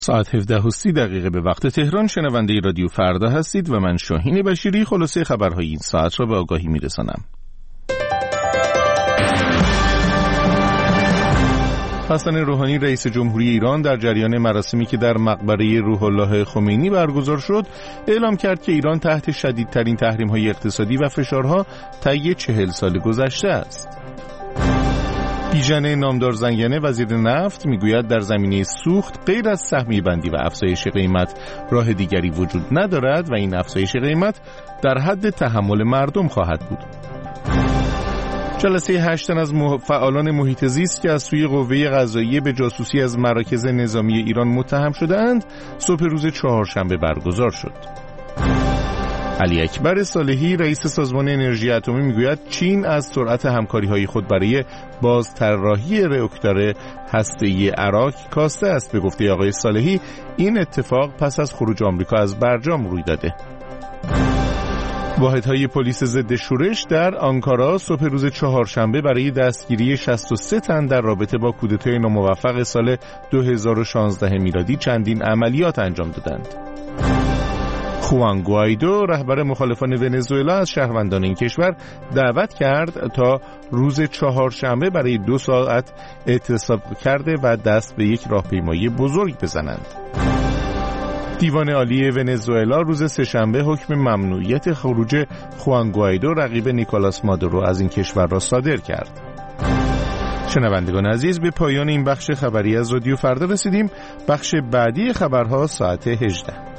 ساعت 17:30 به وقت تهران. شنونده رادیو فردا هستید و من شاهین بشیری خلاصه خبرهای این ساعت را به آگاهی میرسانم. حسن روحانی رئیس جمهوری ایران در جریان مراسمی که در مقبره روح الله خمینی برگزار شد اعلام کرد که ایران تحت شدیدترین تحریم‌های اقتصادی و فشارها طی 40 سال گذشته است. بیژن نامدار زنگنه وزیر نفت میگوید در زمینه سوخت غیر از سهمی بندی و افزایش قیمت راه دیگری وجود ندارد و این افزایش قیمت در حد تحمل مردم خواهد بود. جلسه 8 تن از فعالان محیط زیست که از سوی قوه قضاییه به جاسوسی از مراکز نظامی ایران متهم شده‌اند صبح روز چهارشنبه برگزار شد. علی اکبر صالحی رئیس سازمان انرژی اتمی میگوید چین از سرعت همکاری‌های خود برای بازطراحی راکتور هسته‌ای عراق کاسته است. به گفته آقای صالحی این اتفاق پس از خروج آمریکا از برجام روی داده. واحدهای پلیس ضد شورش در آنکارا صبح روز چهارشنبه برای دستگیری 63 تن در رابطه با کودتای ناموفق سال 2016 میلادی چندین عملیات انجام دادند. خوان گوایدو رهبر مخالفان ونزوئلا از شهروندان این کشور دعوت کرد تا روز چهارشنبه برای 2 ساعت اعتصاب کرده و دست به یک راهپیمایی بزرگ بزنند. دیوان عالی ونزوئلا روز سه‌شنبه حکم ممنوعیت خروج خوان گوایدو رقیب نیکولاس مادورو از این کشور را صادر کرد. شنوندگان عزیز، به پایان این بخش خبری از رادیو فردا رسیدیم. بخش بعدی خبرها ساعت 18.